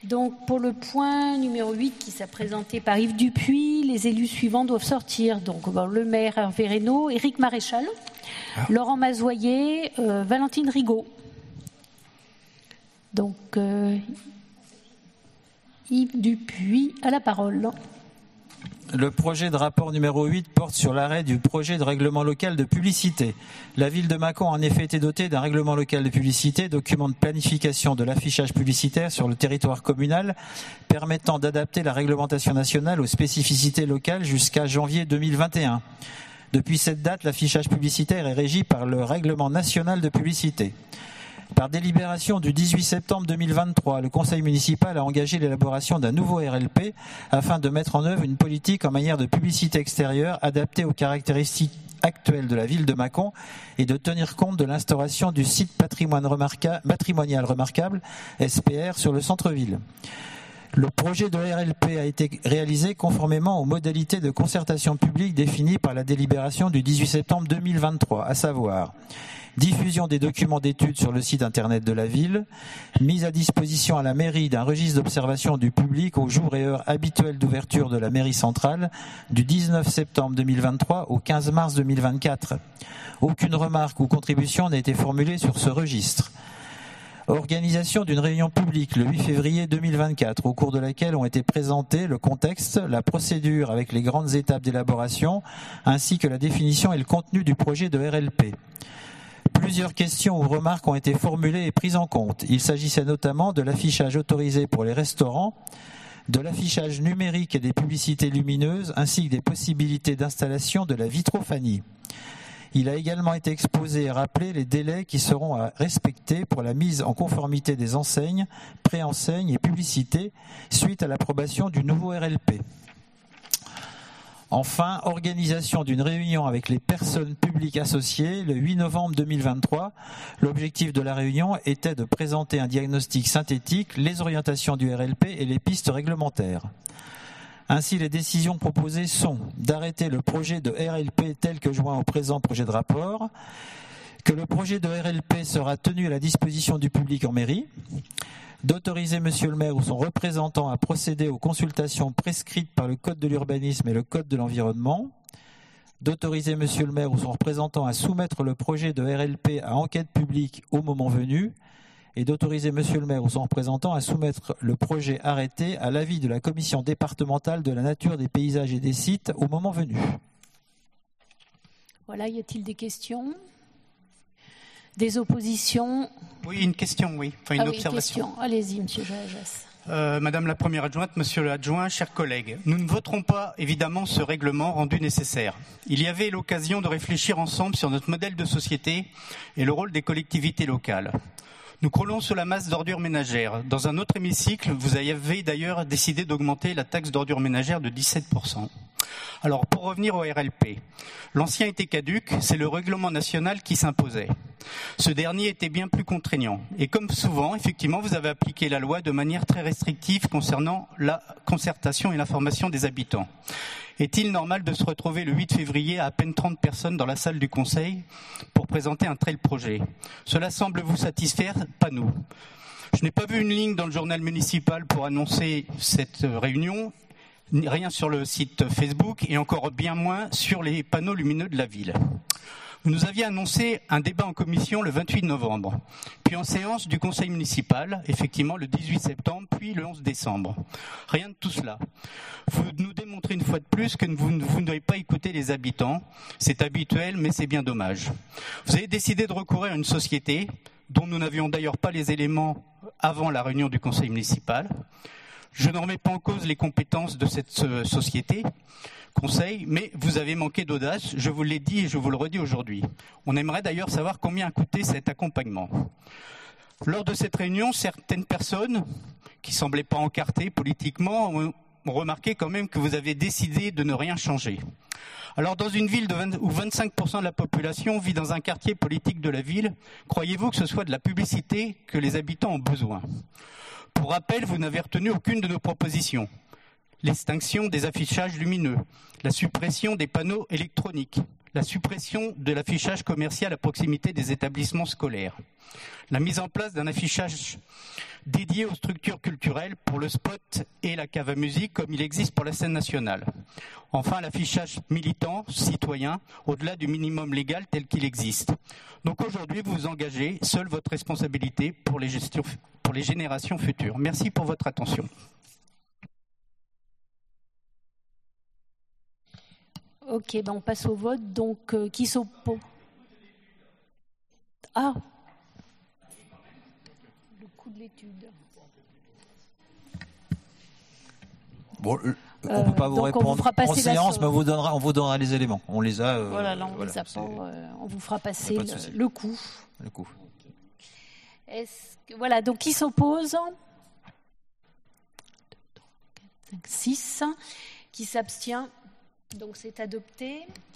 Donc, pour le point numéro 8 qui s'est présenté par Yves Dupuis, les élus suivants doivent sortir. Donc, le maire Hervé Reynaud, Éric Maréchal, Laurent Mazoyer, Valentine Rigaud. Donc, Yves Dupuis a la parole. Le projet de rapport numéro 8 porte sur l'arrêt du projet de règlement local de publicité. La ville de Mâcon a en effet été dotée d'un règlement local de publicité, document de planification de l'affichage publicitaire sur le territoire communal, permettant d'adapter la réglementation nationale aux spécificités locales jusqu'à janvier 2021. Depuis cette date, l'affichage publicitaire est régi par le règlement national de publicité. Par délibération du 18 septembre 2023, le conseil municipal a engagé l'élaboration d'un nouveau RLP afin de mettre en œuvre une politique en matière de publicité extérieure adaptée aux caractéristiques actuelles de la ville de Mâcon et de tenir compte de l'instauration du site patrimonial remarquable, SPR, sur le centre-ville. Le projet de RLP a été réalisé conformément aux modalités de concertation publique définies par la délibération du 18 septembre 2023, à savoir diffusion des documents d'études sur le site internet de la ville, mise à disposition à la mairie d'un registre d'observation du public aux jours et heures habituels d'ouverture de la mairie centrale du 19 septembre 2023 au 15 mars 2024. Aucune remarque ou contribution n'a été formulée sur ce registre. Organisation d'une réunion publique le 8 février 2024, au cours de laquelle ont été présentés le contexte, la procédure avec les grandes étapes d'élaboration, ainsi que la définition et le contenu du projet de RLP. Plusieurs questions ou remarques ont été formulées et prises en compte. Il s'agissait notamment de l'affichage autorisé pour les restaurants, de l'affichage numérique et des publicités lumineuses, ainsi que des possibilités d'installation de la vitrophanie. Il a également été exposé et rappelé les délais qui seront à respecter pour la mise en conformité des enseignes, préenseignes et publicités suite à l'approbation du nouveau RLP. Enfin, organisation d'une réunion avec les personnes publiques associées le 8 novembre 2023. L'objectif de la réunion était de présenter un diagnostic synthétique, les orientations du RLP et les pistes réglementaires. Ainsi, les décisions proposées sont d'arrêter le projet de RLP tel que joint au présent projet de rapport, que le projet de RLP sera tenu à la disposition du public en mairie, d'autoriser Monsieur le maire ou son représentant à procéder aux consultations prescrites par le Code de l'urbanisme et le Code de l'environnement, d'autoriser Monsieur le maire ou son représentant à soumettre le projet de RLP à enquête publique au moment venu, et d'autoriser Monsieur le maire ou son représentant à soumettre le projet arrêté à l'avis de la commission départementale de la nature, des paysages et des sites au moment venu. Voilà, y a-t-il des questions ? Des oppositions ? Oui, une question, oui. Enfin, une observation. Une question. Allez-y, Monsieur Jajas. Madame la première adjointe, Monsieur l'adjoint, chers collègues, nous ne voterons pas évidemment ce règlement rendu nécessaire. Il y avait l'occasion de réfléchir ensemble sur notre modèle de société et le rôle des collectivités locales. Nous croulons sous la masse d'ordures ménagères. Dans un autre hémicycle, vous avez d'ailleurs décidé d'augmenter la taxe d'ordures ménagères de 17%. Alors, pour revenir au RLP, l'ancien était caduc, c'est le règlement national qui s'imposait. Ce dernier était bien plus contraignant. Et comme souvent, effectivement, vous avez appliqué la loi de manière très restrictive concernant la concertation et l'information des habitants. Est-il normal de se retrouver le 8 février à peine 30 personnes dans la salle du Conseil pour présenter un tel projet ? Cela semble vous satisfaire, pas nous. Je n'ai pas vu une ligne dans le journal municipal pour annoncer cette réunion, rien sur le site Facebook et encore bien moins sur les panneaux lumineux de la ville. Vous nous aviez annoncé un débat en commission le 28 novembre, puis en séance du conseil municipal, effectivement le 18 septembre, puis le 11 décembre. Rien de tout cela. Vous nous démontrez une fois de plus que vous n'avez pas écouté les habitants. C'est habituel, mais c'est bien dommage. Vous avez décidé de recourir à une société dont nous n'avions d'ailleurs pas les éléments avant la réunion du conseil municipal. Je ne remets pas en cause les compétences de cette société, conseil, mais vous avez manqué d'audace, je vous l'ai dit et je vous le redis aujourd'hui. On aimerait d'ailleurs savoir combien a coûté cet accompagnement. Lors de cette réunion, certaines personnes, qui ne semblaient pas encartées politiquement, ont remarqué quand même que vous avez décidé de ne rien changer. Alors dans une ville où 25% de la population vit dans un quartier politique de la ville, croyez-vous que ce soit de la publicité que les habitants ont besoin ? Pour rappel, vous n'avez retenu aucune de nos propositions. L'extinction des affichages lumineux, la suppression des panneaux électroniques, la suppression de l'affichage commercial à proximité des établissements scolaires, la mise en place d'un affichage dédié aux structures culturelles pour le spot et la cave à musique comme il existe pour la scène nationale. Enfin, l'affichage militant, citoyen, au-delà du minimum légal tel qu'il existe. Donc aujourd'hui, vous vous engagez, seule votre responsabilité pour les générations futures. Merci pour votre attention. Ok, ben on passe au vote. Donc, qui s'oppose? Ah, le coût de l'étude. Bon, on ne peut pas vous répondre en séance, mais on vous donnera les éléments. On les a. Voilà, là, on les a pas. On vous fera passer le coût. Le coût. Voilà, donc qui s'oppose? 6. Qui s'abstient? Donc c'est adopté.